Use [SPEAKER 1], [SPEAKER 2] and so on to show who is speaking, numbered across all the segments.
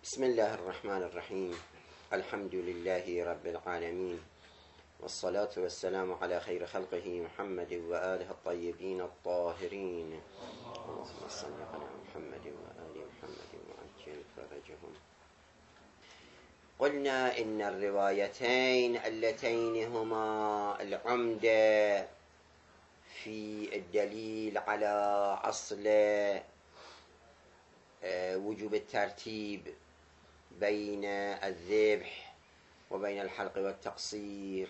[SPEAKER 1] بسم الله الرحمن الرحيم. الحمد لله رب العالمين، والصلاة والسلام على خير خلقه محمد وآله الطيبين الطاهرين. اللهم صل على محمد وآل محمد وعجل فرجهم. قلنا إن الروايتين اللتين هما العمدة في الدليل على أصل وجوب الترتيب بين الذبح وبين الحلق والتقصير،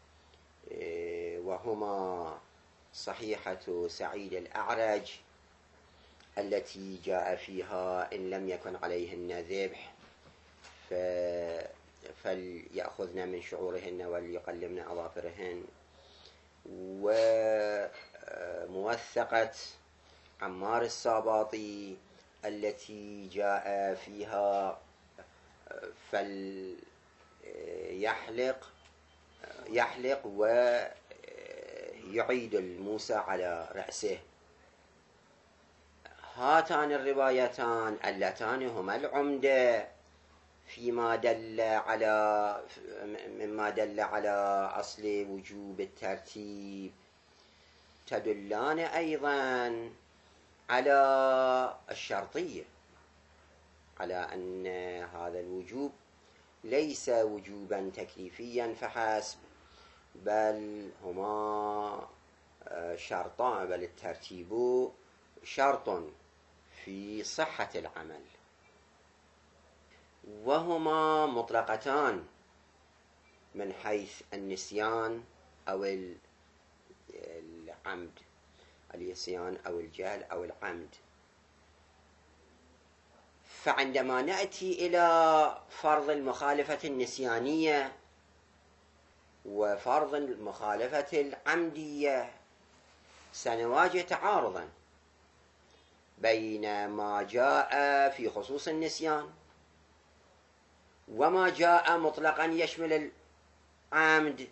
[SPEAKER 1] وهما صحيحة سعيد الأعرج التي جاء فيها إن لم يكن عليهن ذبح فليأخذن من شعورهن وليقلمن أظافرهن، وموثقة عمار الساباطي التي جاء فيها يحلق ويعيد الموسى على رأسه. هاتان الروايتان اللتان هما العمدة مما دل على أصل وجوب الترتيب، تدلان أيضا على الشرطية، على أن هذا الوجوب ليس وجوبا تكليفيا فحسب، بل هما شرطان، بل الترتيب شرط في صحة العمل، وهما مطلقتان من حيث النسيان أو العمد، النسيان أو الجهل أو العمد. فعندما نأتي إلى فرض المخالفة النسيانية وفرض المخالفة العمدية سنواجه تعارضا بين ما جاء في خصوص النسيان وما جاء مطلقا يشمل العمد،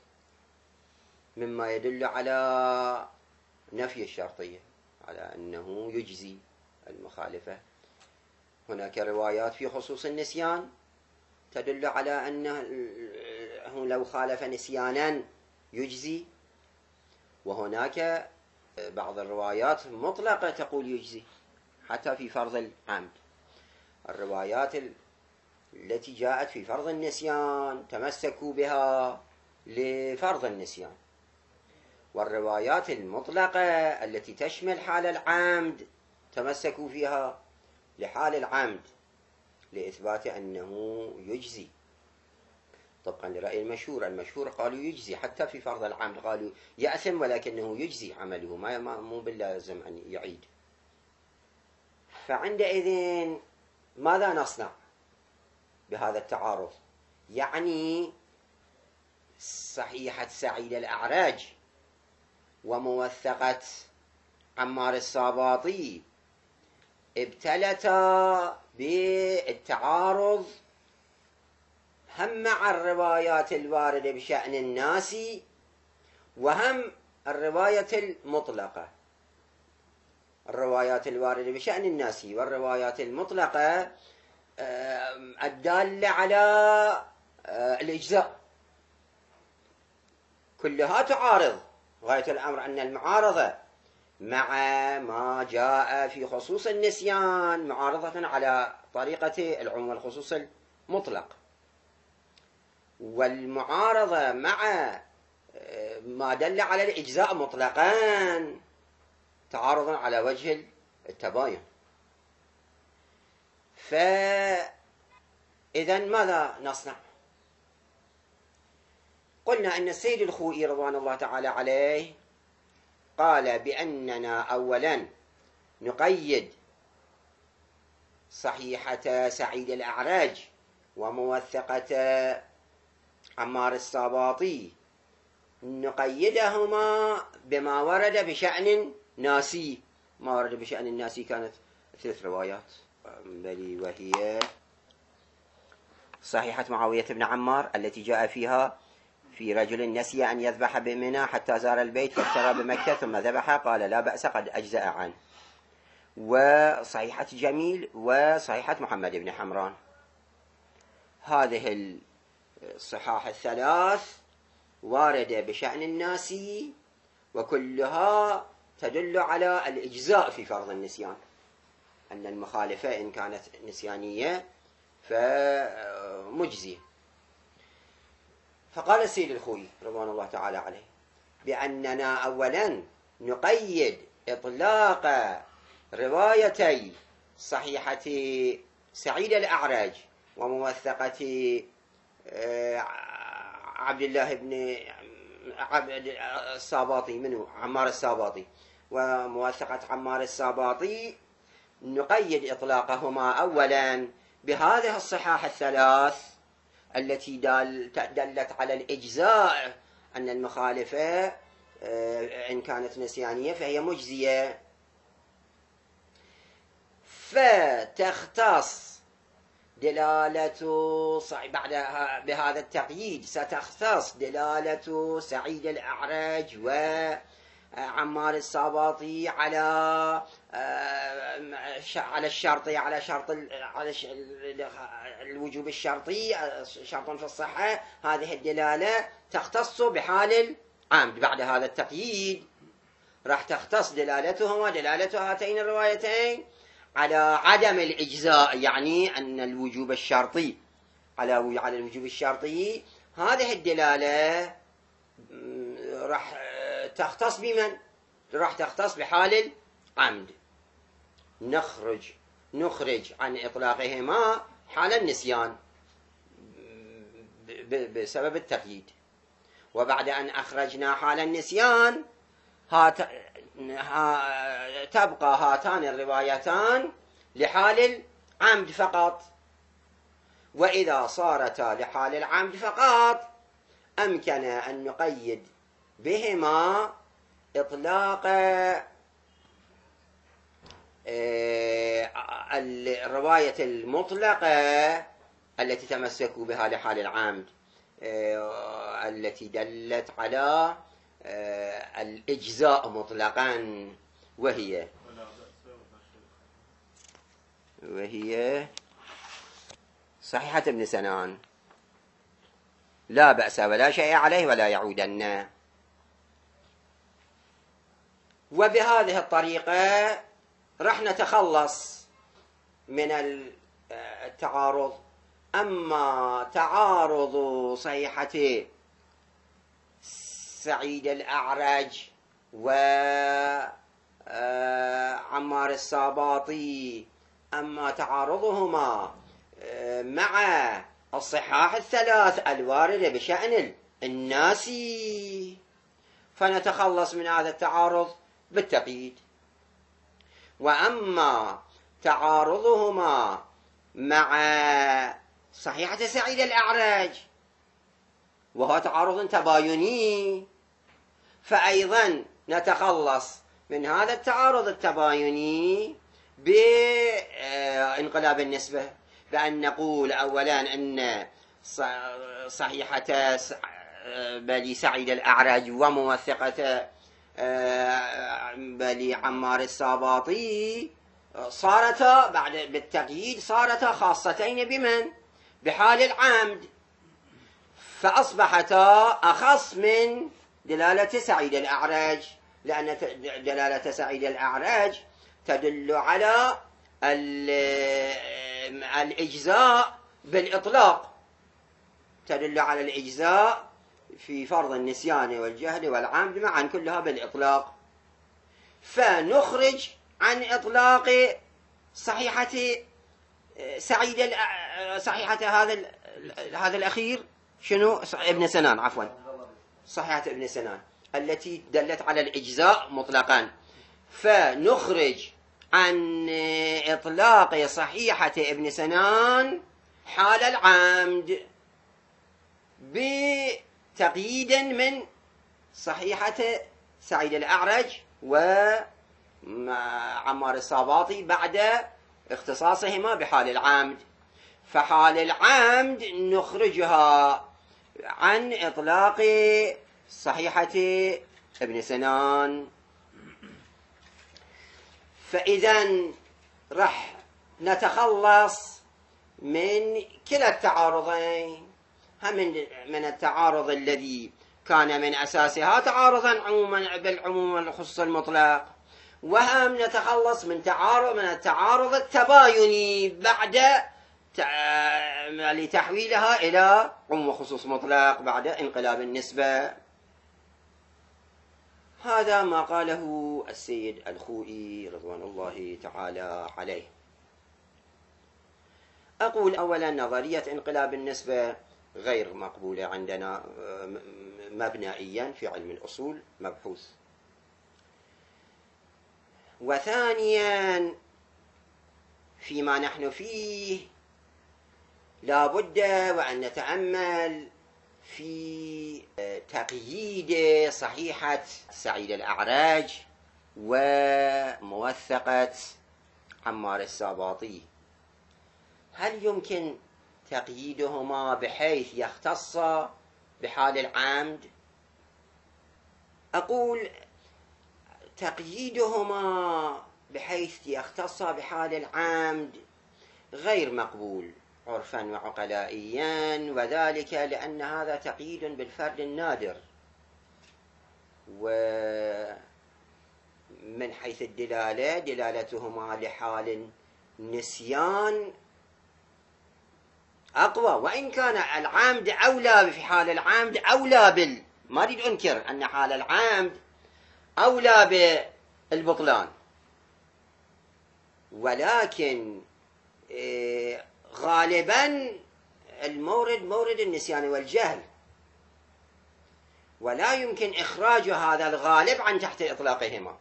[SPEAKER 1] مما يدل على نفي الشرطية، على أنه يجزي المخالفة. هناك روايات في خصوص النسيان تدل على أنه لو خالف نسيانا يجزي، وهناك بعض الروايات مطلقة تقول يجزي حتى في فرض العمد. الروايات التي جاءت في فرض النسيان تمسكوا بها لفرض النسيان، والروايات المطلقة التي تشمل حال العمد تمسكوا فيها لحال العمد لإثبات أنه يجزي طبقا لرأي المشهور قالوا يجزي حتى في فرض العمد، قالوا يأثم ولكنه يجزي عمله، مو باللازم أن يعيد. فعندئذ ماذا نصنع بهذا التعارض؟ يعني صحيحة سعيد الأعرج وموثقة عمار الساباطي ابتلتا بالتعارض هم مع الروايات الواردة بشأن الناس وهم الرواية المطلقة. الروايات الواردة بشأن الناس والروايات المطلقة الدالة على الإجزاء كلها تعارض. غاية الأمر أن المعارضة مع ما جاء في خصوص النسيان معارضة على طريقة العموم والخصوص المطلق، والمعارضة مع ما دل على الإجزاء مطلقا تعارضا على وجه التباين. فإذا ماذا نصنع؟ قلنا أن السيد الخوئي رضوان الله تعالى عليه قال بأننا أولا نقيد صحيحة سعيد الأعرج وموثقة عمار الساباطي، نقيدهما بما ورد بشأن ناسي. ما ورد بشأن الناسي كانت 3 روايات، وهي صحيحة معاوية بن عمار التي جاء فيها في رجل نسي أن يذبح بمنى حتى زار البيت فاشترى بمكة ثم ذبح قال لا بأس قد أجزأ عنه، وصحيحة جميل وصحيحة محمد بن حمران هذه الصحاح الثلاث واردة بشأن الناسي، وكلها تدل على الإجزاء في فرض النسيان، أن المخالفة إن كانت نسيانية فمجزية. فقال السيد الخوي رضوان الله تعالى عليه بأننا أولا نقيد إطلاق روايتي صحيحة سعيد الأعرج وموثقة عبد الله بن عبد الساباطي، منه عمار الساباطي، وموثقة عمار الساباطي، نقيد إطلاقهما أولا بهذه الصحاح الثلاث التي دلت على الإجزاء، أن المخالفة إن كانت نسيانية فهي مجزية، فتختص دلالة بعد بهذا التقييد ستختص دلالة سعيد الأعرج وعمار الساباطي على الشرطي، على الوجوب الشرطي، شرط في الصحة. هذه الدلالة تختص بحال العمد. بعد هذا التقييد راح تختص دلالتهما، دلالة هاتين الروايتين، على عدم الإجزاء، يعني أن الوجوب الشرطي على الوجوب الشرطي. هذه الدلالة راح تختص بمن؟ راح تختص بحال العمد. نخرج عن إطلاقهما حال النسيان بسبب التقييد. وبعد أن أخرجنا حال النسيان تبقى هاتان الروايتان لحال العمد فقط. وإذا صارتا لحال العمد فقط أمكن أن نقيد بهما إطلاق الرواية المطلقة التي تمسكوا بها لحال العمد، التي دلت على الإجزاء مطلقا، وهي صحيحة ابن سنان، لا بأس ولا شيء عليه ولا يعودن. وبهذه الطريقة رح نتخلص من التعارض. أما تعارض صحيحة سعيد الأعرج وعمار الساباطي، أما تعارضهما مع الصحاح الثلاث الواردة بشأن الناسي، فنتخلص من هذا التعارض بالتقييد. وأما تعارضهما مع صحيحة سعيد الأعرج وهو تعارض تبايني، فأيضا نتخلص من هذا التعارض التبايني بانقلاب النسبة، بأن نقول أولا أن صحيحة بلي سعيد الأعرج وموثقة بلي عمار الساباطي صارتا بعد بالتقييد صارتا خاصتين بمن؟ بحال العمد، فأصبحتا أخص من دلالة سعيد الأعرج، لأن دلالة سعيد الأعرج تدل على الإجزاء بالإطلاق، تدل على الإجزاء في فرض النسيان والجهل والعمد معا كلها بالإطلاق. فنخرج عن إطلاق صحيحة سعيد صحيحة هذا الأخير، شنو؟ ابن سنان، عفوا، صحيحة ابن سنان التي دلت على الإجزاء مطلقا. فنخرج عن إطلاق صحيحة ابن سنان حال العمد بتقييد من صحيحة سعيد الأعرج وعمار الساباطي بعد اختصاصهما بحال العمد. فحال العمد نخرجها عن إطلاق صحيحة ابن سنان. فإذا رح نتخلص من كلا التعارضين، هم من التعارض الذي كان من أساسها تعارضا عموما بالعموم والخصوص المطلق، وهم نتخلص من التعارض التبايني بعد لتحويلها إلى عموم وخصوص مطلق بعد انقلاب النسبة. هذا ما قاله السيد الخوئي رضوان الله تعالى عليه. أقول أولا نظرية انقلاب النسبة غير مقبولة عندنا مبنائيا في علم الأصول مبحوث. وثانيا فيما نحن فيه لا بد وأن نتأمل في تقييد صحيحة سعيد الأعرج وموثقة عمار الساباطي. هل يمكن تقييدهما بحيث يختص بحال العمد؟ أقول تقييدهما بحيث يختص بحال العمد غير مقبول عرفا وعقلائيا، وذلك لأن هذا تقييد بالفرد النادر، ومن حيث الدلالة دلالتهما لحال النسيان أقوى، وإن كان العمد أولى في حال العمد أولى ما أريد أنكر أن حال العمد أولى بالبطلان، ولكن غالبا المورد مورد النسيان والجهل، ولا يمكن إخراج هذا الغالب عن تحت إطلاقهما،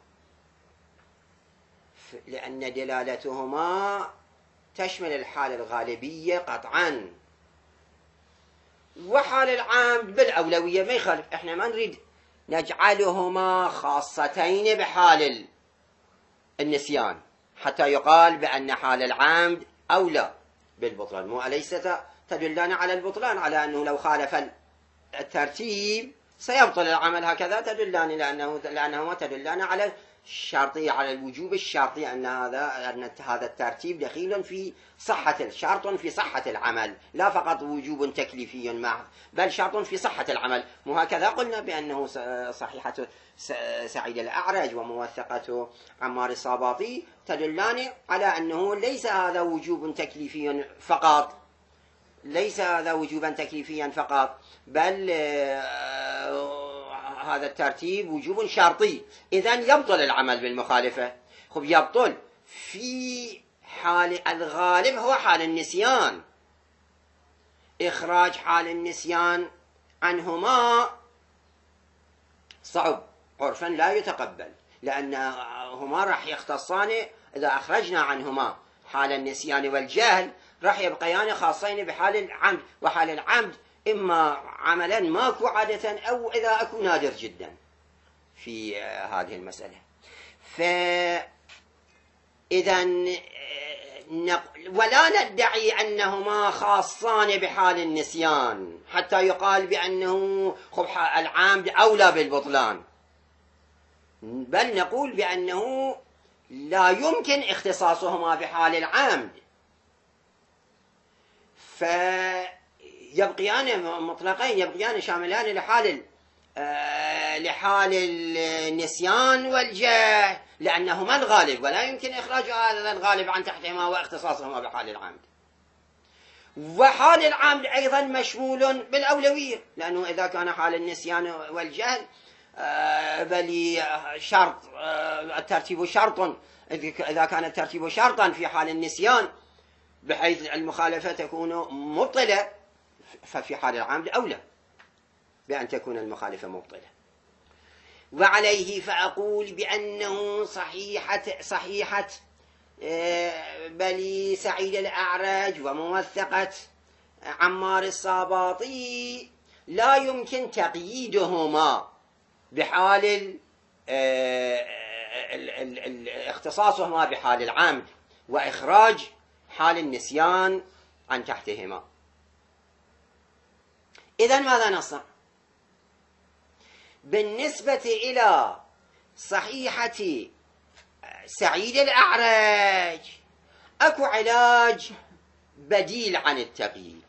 [SPEAKER 1] لأن دلالتهما تشمل الحالة الغالبية قطعا، وحال العمد بالأولوية ما يخالف. احنا ما نريد نجعلهما خاصتين بحال النسيان حتى يقال بأن حال العمد أولى بالبطلان. مو أليس تدلان على البطلان، على أنه لو خالف الترتيب سيبطل العمل، هكذا تدلان لأنهما تدلان على الشرطية، على الوجوب الشرطي، أن هذا الترتيب دخيل في شرط في صحة العمل، لا فقط وجوب تكليفي محض، بل شرط في صحة العمل. وهكذا قلنا بأنه صحيحة سعيد الأعرج وموثقة عمار الساباطي تدلان على أنه ليس هذا وجوب تكليفي فقط، ليس هذا وجوبا تكليفيا فقط، بل هذا الترتيب وجوب شرطي. إذن يبطل العمل بالمخالفة. خب يبطل في حال الغالب هو حال النسيان. إخراج حال النسيان عنهما صعب عرفا، لا يتقبل، لأنهما راح يختصان إذا أخرجنا عنهما حال النسيان والجهل راح يبقيان خاصين بحال العمد، وحال العمد إما عملا ماكو عادة أو إذا أكو نادر جدا في هذه المسألة. فإذن ولا ندعي أنهما خاصان بحال النسيان حتى يقال بأنه العمد أولى بالبطلان، بل نقول بأنه لا يمكن اختصاصهما بحال العمد، فيبقيان مطلقين، يبقيان شاملان لحال النسيان والجهل، لأنهما الغالب، ولا يمكن إخراج هذا الغالب عن تحتهما واختصاصهما بحال العمد. وحال العمد أيضا مشمول بالأولوية، لأنه إذا كان حال النسيان والجهل بل شرط الترتيب شرط، إذا كان الترتيب شرطا في حال النسيان بحيث المخالفة تكون مبطلة، ففي حال العمد أولى بأن تكون المخالفة مبطلة. وعليه فأقول بأنه صحيحة بل سعيد الأعرج وموثقة عمار الساباطي لا يمكن تقييدهما بحال اختصاصهما بحال العمد وإخراج حال النسيان عن تحتهما. إذن ماذا نصنع؟ بالنسبة إلى صحيحة سعيد الأعرج أكو علاج بديل عن التقييد،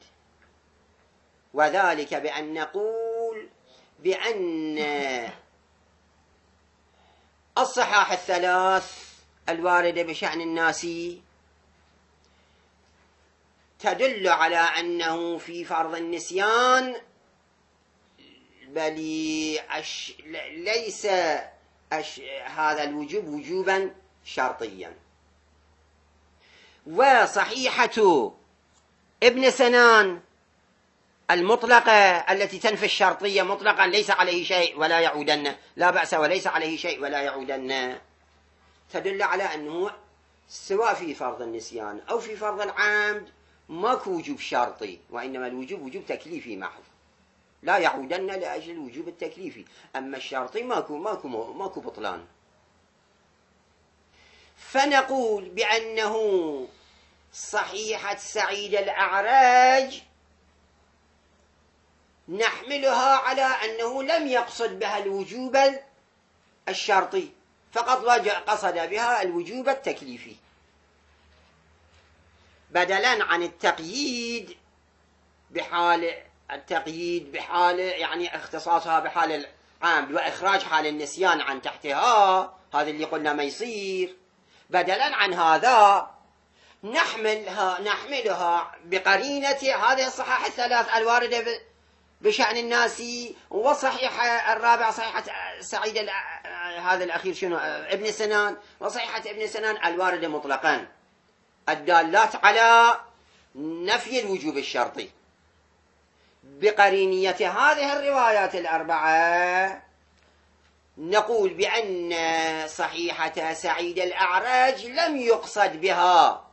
[SPEAKER 1] وذلك بأن نقول بأن الصحاح الثلاث الواردة بشأن الناس تدل على أنه في فرض النسيان، بل ليس هذا الوجوب وجوبا شرطيا. وصحيحة ابن سنان المطلقة التي تنفي الشرطية مطلقا ليس عليه شيء ولا يعودن، لا بأس وليس عليه شيء ولا يعودن، تدل على أنه سواء في فرض النسيان أو في فرض العمد ماكو وجوب شرطي، وإنما الوجوب وجوب تكليفي محض، لا يعودن لأجل الوجوب التكليفي. أما الشرطي ماكو بطلان. فنقول بأنه صحيحة سعيد الأعرج نحملها على أنه لم يقصد بها الوجوب الشرطي، فقط قصد بها الوجوب التكليفي، بدلا عن التقييد بحال يعني اختصاصها بحال العمد وإخراج حال النسيان عن تحتها، هذا اللي قلنا ما يصير. بدلا عن هذا نحملها بقرينة هذه الصحاح الثلاث الواردة بشأن الناس، وصحيحة الرابع صحيحة سعيد هذا الأخير شنو ابن سنان، وصحيحة ابن سنان الواردة مطلقا الدالات على نفي الوجوب الشرطي. بقرينية هذه الروايات الأربعة نقول بأن صحيحة سعيد الأعرج لم يقصد بها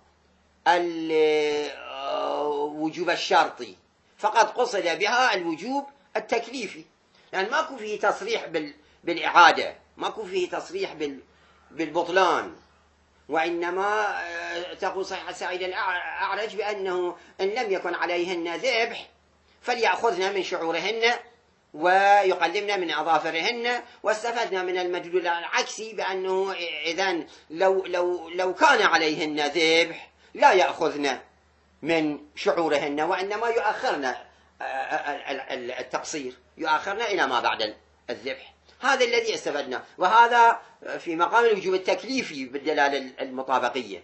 [SPEAKER 1] الوجوب الشرطي، فقد قصد بها الوجوب التكليفي، لأن ماكو فيه تصريح بالإعادة، ماكو فيه تصريح بالبطلان، وإنما تقول صحيحة سعيد الأعرج بأنه إن لم يكن عليهن ذبح فليأخذن من شعورهن ويقلمن من أظافرهن. واستفدنا من المدلول العكسي بأنه إذن لو كان عليهن ذبح لا يأخذن من شعورهن، وإنما يؤخرن التقصير، يؤخرن إلى ما بعد الذبح. هذا الذي استفدنا، وهذا في مقام الوجوب التكليفي بالدلالة المطابقية.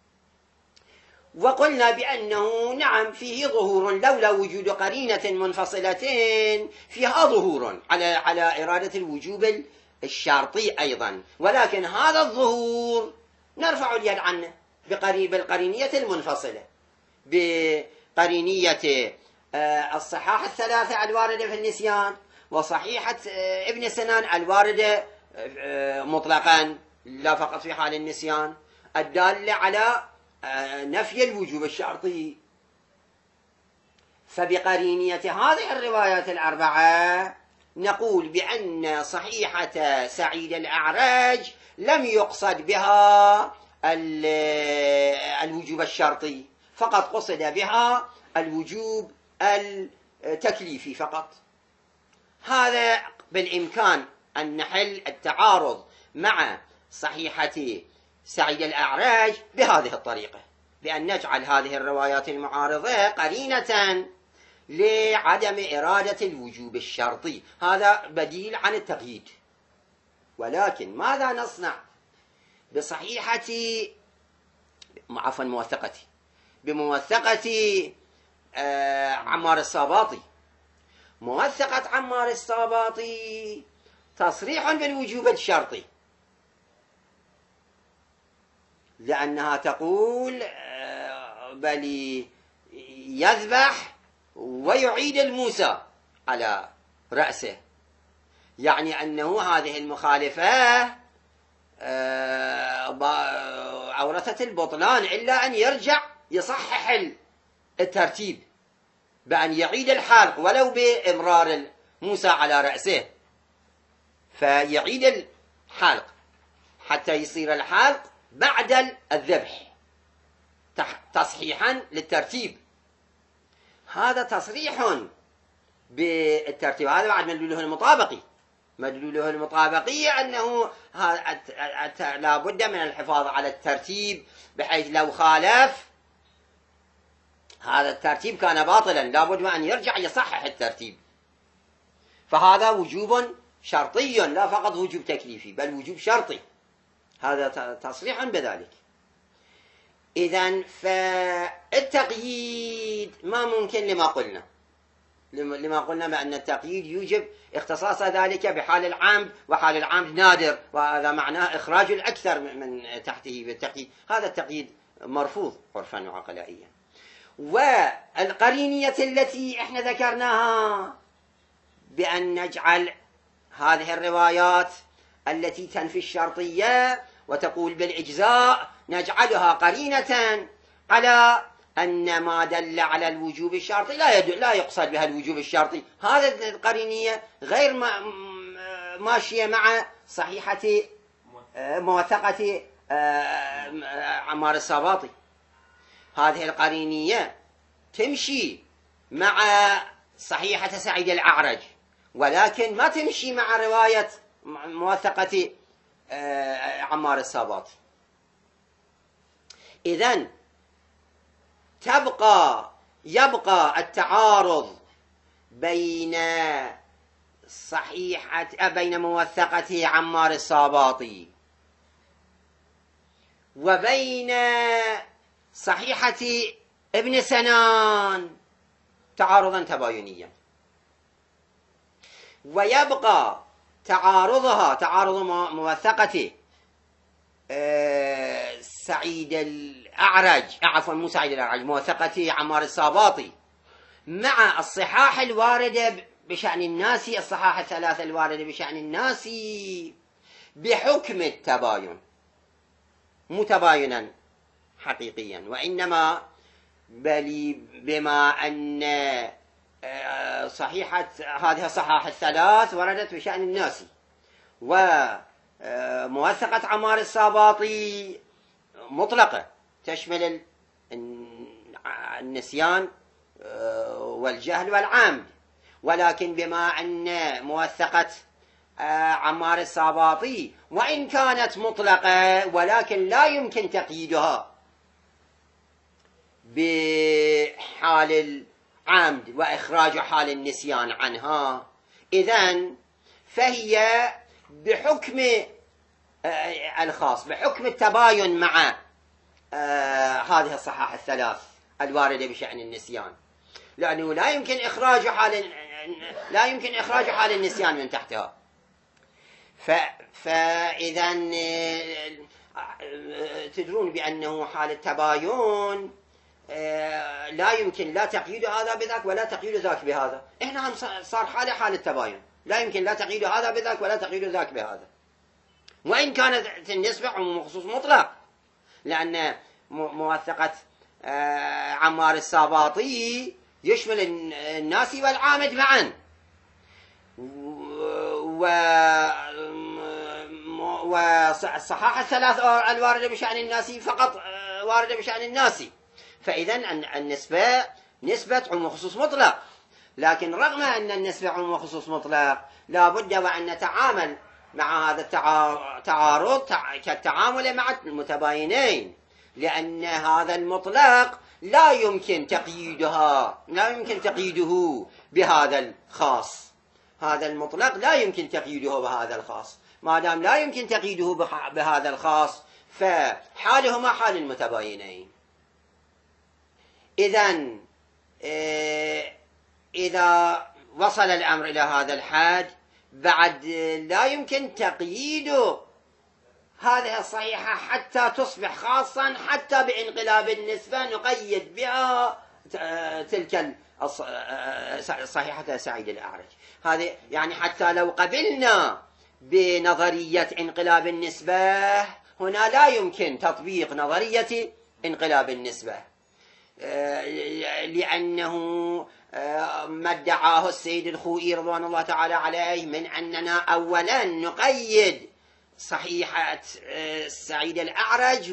[SPEAKER 1] وقلنا بأنه نعم فيه ظهور لولا وجود قرينة منفصلة فيها ظهور على إرادة الوجوب الشرطي أيضا، ولكن هذا الظهور نرفع اليد عنه بالقرينية المنفصلة، بقرينية الصحاح الثلاثة الواردة في النسيان، وصحيحة ابن سنان الواردة مطلقا لا فقط في حال النسيان، الدالة على نفي الوجوب الشرطي. فبقرينية هذه الروايات الأربعة نقول بأن صحيحة سعيد الأعرج لم يقصد بها الوجوب الشرطي، فقط قصد بها الوجوب التكليفي فقط. هذا بالإمكان أن نحل التعارض مع صحيحة سعيد الأعرج بهذه الطريقة، بأن نجعل هذه الروايات المعارضة قرينة لعدم إرادة الوجوب الشرطي، هذا بديل عن التقييد. ولكن ماذا نصنع بصحيحة بموثقة عمار الصاباطي؟ موثقة عمار الصاباطي تصريح بالوجوب الشرطي، لأنها تقول بل يذبح ويعيد الموسى على رأسه، يعني أنه هذه المخالفة أورثت البطلان إلا أن يرجع يصحح الترتيب بأن يعيد الحلق ولو بإمرار موسى على رأسه، فيعيد الحلق حتى يصير الحلق بعد الذبح تصحيحا للترتيب. هذا تصريح بالترتيب، هذا بعد مدلوله المطابقي. مدلوله المطابقي أنه لا بد من الحفاظ على الترتيب، بحيث لو خالف هذا الترتيب كان باطلا، لابد أن يرجع يصحح الترتيب. فهذا وجوب شرطي لا فقط وجوب تكليفي، بل وجوب شرطي، هذا تصريح بذلك. إذن فالتقييد ما ممكن لما قلنا بأن التقييد يوجب اختصاص ذلك بحال العمد، وحال العمد نادر، وهذا معناه إخراج الأكثر من تحته بالتقييد. هذا التقييد مرفوض عرفا وعقلائيا. والقرينية التي احنا ذكرناها بأن نجعل هذه الروايات التي تنفي الشرطية وتقول بالإجزاء نجعلها قرينة على أن ما دل على الوجوب الشرطي لا يقصد بها الوجوب الشرطي. هذه القرينية غير ماشية مع صحيحة موثقة عمار الساباطي. هذه القرينية تمشي مع صحيحة سعيد الأعرج، ولكن ما تمشي مع رواية موثقة عمار الساباطي. إذن يبقى التعارض بين موثقة عمار الساباطي وبين صحيحة ابن سنان تعارضا تباينيا، ويبقى تعارض موثقة سعيد الأعرج، مو سعيد الأعرج، موثقة عمار الساباطي مع الصحاح الواردة بشأن الناس، الصحاح الثلاثة الواردة بشأن الناس بحكم التباين، متباينا حقيقيا، وإنما بل بما أن هذه الصحاح الثلاث وردت بشأن الناس، وموثقة عمار الساباطي مطلقة تشمل النسيان والجهل والعمد، ولكن بما أن موثقة عمار الساباطي وإن كانت مطلقة ولكن لا يمكن تقييدها بحال العمد وإخراج حال النسيان عنها، إذن فهي بحكم الخاص، بحكم التباين مع هذه الصحاح الثلاث الواردة بشأن النسيان، لأنه لا يمكن إخراج حال النسيان من تحتها. فإذن تدرون بأنه حال التباين لا يمكن لا تقييد هذا بذاك ولا تقييد ذاك بهذا. إحنا هم صار حال التباين، لا يمكن لا تقييد هذا بذاك ولا تقييد ذاك بهذا، وإن كانت النسبة عموم خصوص مطلق، لأن موثقة عمار الساباطي يشمل الناس والعامد معا، والصحاح الثلاث الواردة بشأن الناس فقط واردة بشأن الناس، فإذن النسبة نسبة عموم خصوص مطلق. لكن رغم أن النسبة عموم خصوص مطلق لا بد وأن نتعامل مع هذا التعارض كالتعامل مع المتباينين، لأن هذا المطلق لا يمكن تقييده بهذا الخاص. هذا المطلق لا يمكن تقييده بهذا الخاص، ما دام لا يمكن تقييده بهذا الخاص فحالهما حال المتباينين. إذن إذا وصل الأمر إلى هذا الحد بعد لا يمكن تقييد هذه الصحيحة حتى تصبح خاصا، حتى بانقلاب النسبة نقيد بها تلك الصحيحة سعيد الأعرج. هذه يعني حتى لو قبلنا بنظرية انقلاب النسبة، هنا لا يمكن تطبيق نظرية انقلاب النسبة، لأنه ما ادعاه السيد الخوئي رضوان الله تعالى عليه من أننا أولا نقيد صحيحة سعيد الأعرج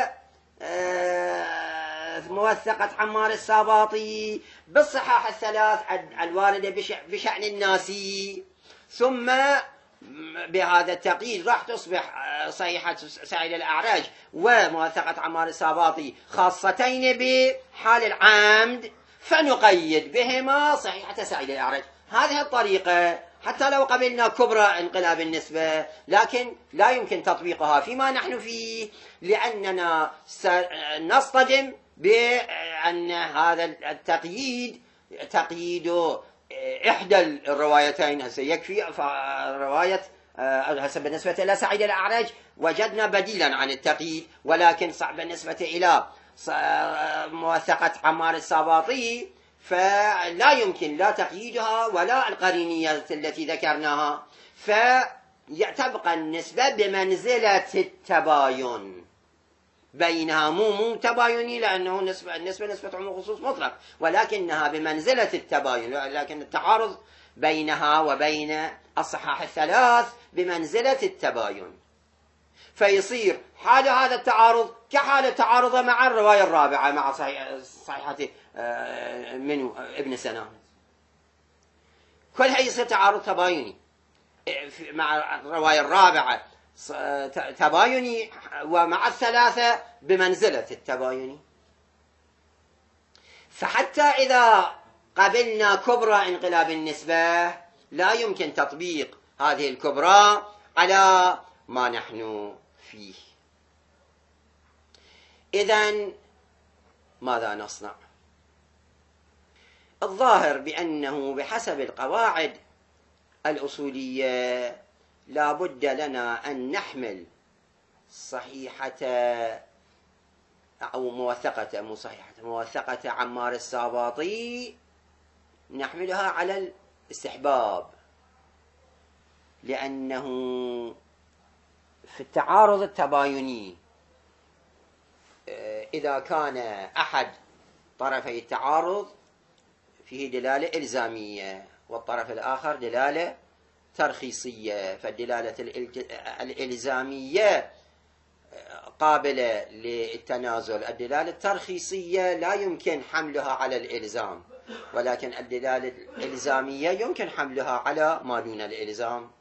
[SPEAKER 1] وموثقة عمار الساباطي بالصحاح الثلاث الواردة بشأن الناس، ثم بهذا التقييد راح تصبح صحيحة سعيد الأعرج وموثقة عمار الساباطي خاصتين بحال العمد، فنقيد بهما صحيحة سعيد الأعرج. هذه الطريقة حتى لو قبلنا كبرى انقلاب النسبة، لكن لا يمكن تطبيقها فيما نحن فيه، لأننا سنصطدم بأن هذا التقييد تقييد إحدى الروايتين. يكفي رواية هسه بالنسبة إلى سعيد الأعرج وجدنا بديلا عن التقييد، ولكن صعب بالنسبة إلى موثقة عمار الساباطي فلا يمكن لا تقييدها ولا القرينية التي ذكرناها، فتبقى النسبة بمنزلة التباين بينها، مو تبايني لأنه نسبة عموم خصوص مطلق، ولكنها بمنزلة التباين، لكن التعارض بينها وبين الصحاح الثلاث بمنزلة التباين، فيصير حال هذا التعارض كحال تعارض مع الرواية الرابعة مع صحيحة من ابن سنان، كلها يصير تعارض تبايني مع الرواية الرابعة تبايني، ومع الثلاثة بمنزلة التبايني. فحتى إذا قبلنا كبرى انقلاب النسبة لا يمكن تطبيق هذه الكبرى على ما نحن فيه. إذن ماذا نصنع؟ الظاهر بأنه بحسب القواعد الأصولية لا بد لنا أن نحمل صحيحة أو موثقة عمار الساباطي نحملها على الاستحباب، لأنه في التعارض التبايني إذا كان أحد طرفي التعارض فيه دلالة إلزامية والطرف الآخر دلالة ترخيصية، فالدلالة الإلزامية قابلة للتنازل، الدلالة الترخيصية لا يمكن حملها على الإلزام، ولكن الدلالة الإلزامية يمكن حملها على ما دون الإلزام.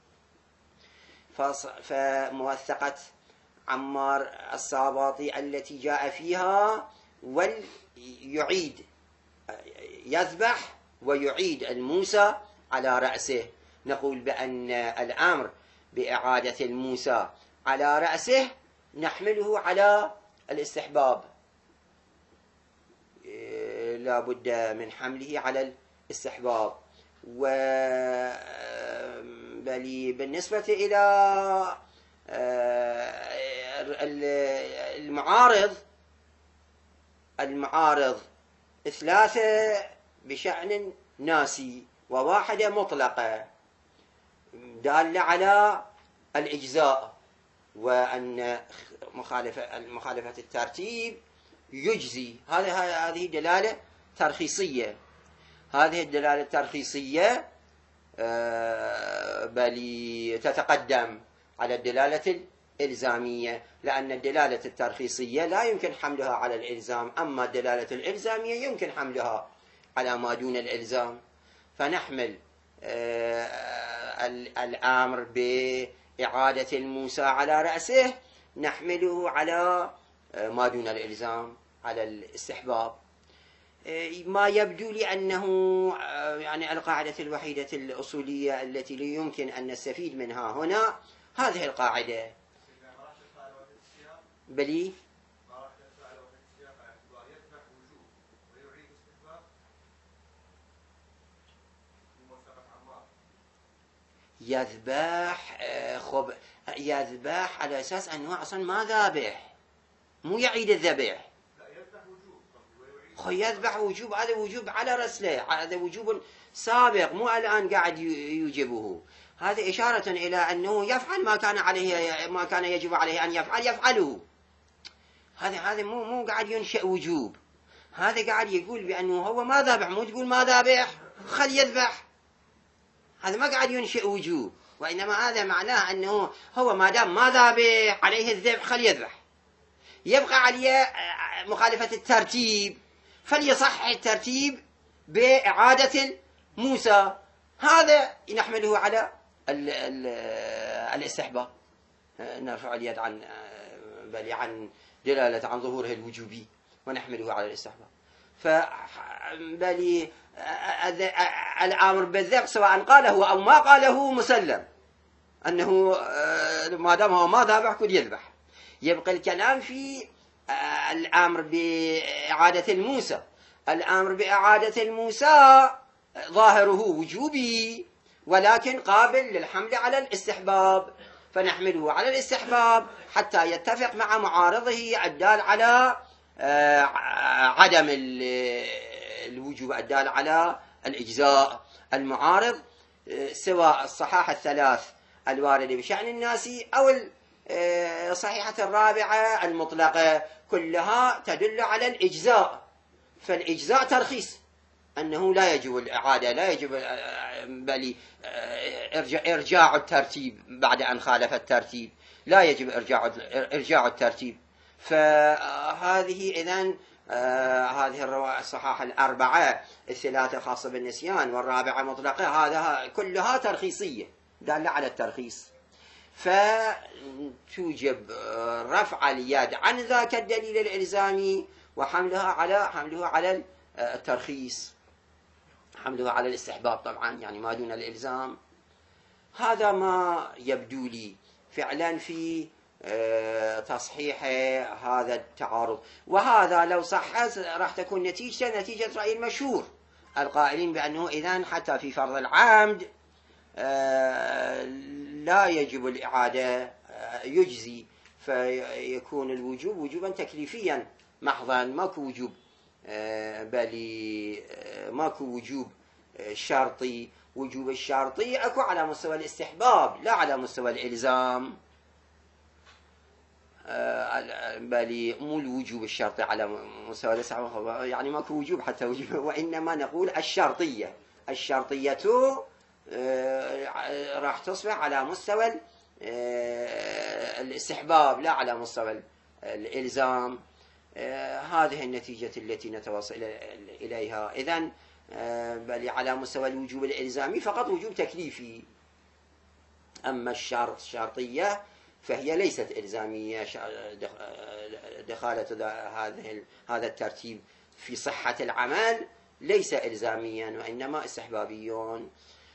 [SPEAKER 1] فموثقة عمار الساباطي التي جاء فيها ويعيد يذبح ويعيد الموسى على رأسه، نقول بأن الأمر بإعادة الموسى على رأسه نحمله على الاستحباب، لا بد من حمله على الاستحباب. بل بالنسبة إلى المعارض ثلاثة بشأن ناسي وواحدة مطلقة دالة على الإجزاء، وأن مخالفة الترتيب يجزي، هذه دلالة ترخيصية. هذه الدلالة الترخيصية بل تتقدم على الدلالة الإلزامية، لأن الدلالة الترخيصية لا يمكن حملها على الإلزام، أما الدلالة الإلزامية يمكن حملها على ما دون الإلزام، فنحمل الأمر بإعادة الموسى على رأسه نحمله على ما دون الإلزام على الاستحباب. ما يبدو لي أنه يعني القاعدة الوحيدة الأصولية التي لا يمكن أن نستفيد منها هنا هذه القاعدة. بلي يذبح، خب يذبح على أساس أنه أصلا ما ذابح، مو يعيد الذبح. يذبح وجوب، هذا وجوب على رسله، هذا وجوب سابق مو الآن قاعد يوجبه. هذا إشارة إلى أنه يفعل ما كان يجب عليه أن يفعله. هذا مو قاعد ينشئ وجوب، هذا قاعد يقول بأنه هو ما ذابح، مو تقول ما ذابح خل يذبح، هذا ما قاعد ينشئ وجوب، وإنما هذا معناه أنه هو ما دام ما ذابح عليه الذبح خل يذبح. يبقى عليه مخالفة الترتيب، فليصحح الترتيب بإعادة موسى، هذا نحمله على الاستحباب، نرفع اليد عن بل عن دلالة عن ظهوره الوجوبي ونحمله على الاستحباب. فبالي الأمر بالذبح سواء قاله أو ما قاله مسلم أنه ما دام هو ما ذبح كل يذبح. يبقى الكلام في الأمر بإعادة الموسى. الأمر بإعادة الموسى ظاهره وجوبي ولكن قابل للحمل على الاستحباب، فنحمله على الاستحباب حتى يتفق مع معارضه الدال على عدم الوجوب، الدال على الإجزاء. المعارض سواء الصحاح الثلاث الواردة بشأن الناس أو الصحيحة الرابعة المطلقة كلها تدل على الإجزاء. فالإجزاء ترخيص أنه لا يجب الإعادة، لا يجب بل إرجاع الترتيب بعد أن خالف الترتيب، لا يجب إرجاع الترتيب. فهذه إذن هذه الصحاح الأربعة، الثلاثة خاصة بالنسيان والرابعة مطلقة، هذا كلها ترخيصية دالة على الترخيص. فتوجب رفع اليد عن ذاك الدليل الإلزامي وحمله على الترخيص، حمله على الاستحباب طبعا، يعني ما دون الإلزام. هذا ما يبدو لي فعلا في تصحيح هذا التعارض. وهذا لو صحت راح تكون نتيجة رأي المشهور القائلين بأنه إذن حتى في فرض العمد لا يجب الإعادة، يجزي، فيكون الوجوب وجوبا تكليفيا محضا، ماكو وجوب بل ماكو وجوب شرطي. وجوب الشرطي أكو على مستوى الاستحباب لا على مستوى الإلزام، بل مو الوجوب الشرطي على مستوى الاستحباب، يعني ماكو وجوب حتى وجوب، وإنما نقول الشرطية راح تصبح على مستوى الاستحباب لا على مستوى الإلزام. هذه النتيجة التي نتوصل إليها. إذن بل على مستوى الوجوب الإلزامي فقط وجوب تكليفي، أما الشرطية فهي ليست إلزامية. دخالة هذا الترتيب في صحة العمل ليس إلزاميا وإنما استحبابيون.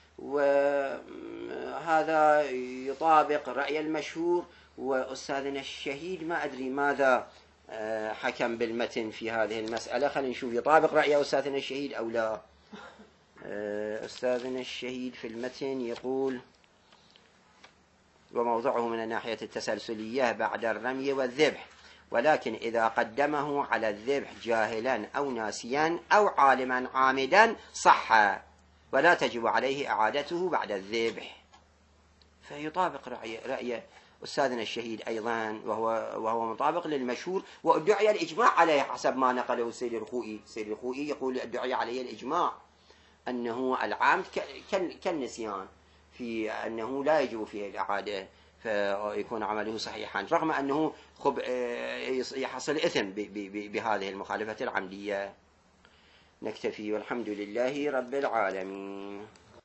[SPEAKER 1] وهذا يطابق رأي المشهور. وأستاذنا الشهيد ما أدري ماذا حكم بالمتن في هذه المسألة، خلينا نشوف يطابق رأي أستاذنا الشهيد أو لا. أستاذنا الشهيد في المتن يقول: وموضعه من الناحية التسلسلية بعد الرمي والذبح، ولكن إذا قدمه على الذبح جاهلا أو ناسيا أو عالما عامدا صح، ولا تجب عليه إعادته بعد الذبح. فيطابق رأي أستاذنا الشهيد أيضا، وهو مطابق للمشهور، وادعي الإجماع عليه حسب ما نقله السيد الخوئي. السيد الخوئي يقول ادعي عليه الإجماع أنه العامد كالنسيان في أنه لا يجب فيه الإعادة، فيكون عمله صحيحا رغم أنه يحصل إثم بهذه المخالفة العمدية. نكتفي والحمد لله رب العالمين.